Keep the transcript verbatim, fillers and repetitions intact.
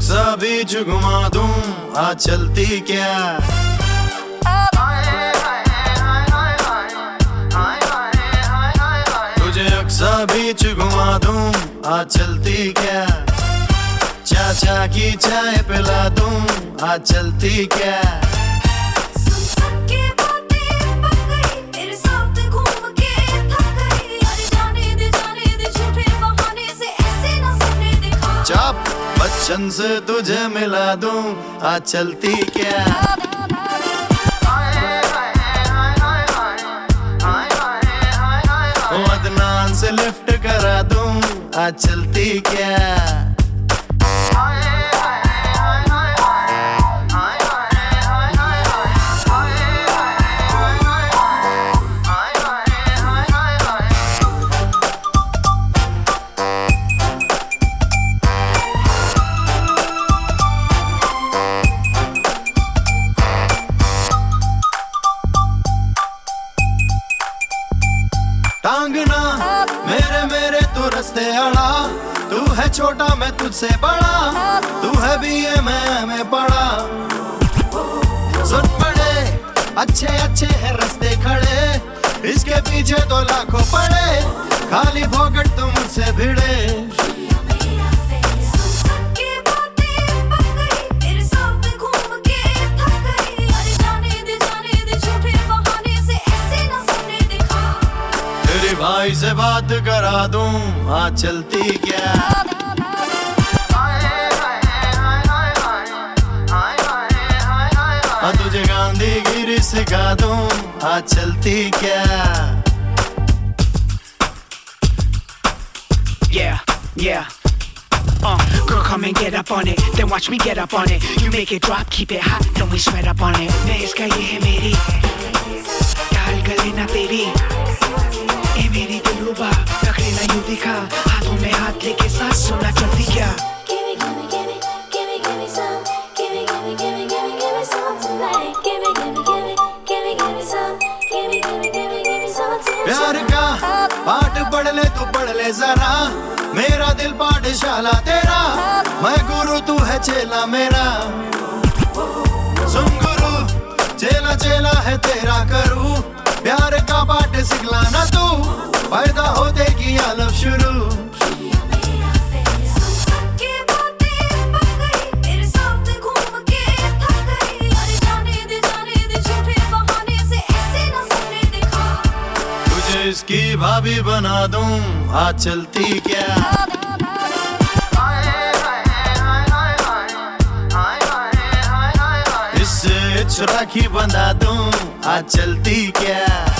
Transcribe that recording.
अक्सा बीच घुमा दूं, आज चलती क्या? तुझे अक्सा बीच घुमा दूं, आज चलती क्या? चाचा की चाय पिला दूं, आज चलती क्या? चाप बच्चन से तुझे मिला दूं, आज चलती क्या? अदनान से लिफ्ट करा दूं, आज चलती क्या? टांगना मेरे मेरे तू रस्ते अड़ा, तू है छोटा मैं तुझसे बड़ा, तू है बीए मैं मैं पढ़ा। सुन पड़े अच्छे अच्छे हैं रस्ते खड़े, इसके पीछे तो लाखों पड़े, खाली फोकट तुम मुझसे भिड़े। भाई से बात करा दूं, आज चलती क्या? तुझे गांधीगिरी सिखा दूं, आज चलती क्या? Yeah, yeah. Uh, girl, come and get up on it, then watch me get up on it. You make it drop, keep it hot, don't we sweat up on it. मैं इसका ये है मेरी, डाल गले ना तेरी, ए मेरी दिलरुबा, रखने ना यूं दिखा, हाथों में हाथ लेके साथ सुना चलती क्या? प्यार का पाठ पढ़ ले तू पढ़ ले जरा, मेरा दिल पाठशाला तेरा, मैं गुरु तू है चेला मेरा। सुन गुरु चेला चेला है तेरा करूं, प्यार का पाठ सिखलाना तू, पैदा होते की आलम शुरू। इसकी भाभी बना दूं, आज चलती क्या? इससे राखी बंधा दूं, आज चलती क्या?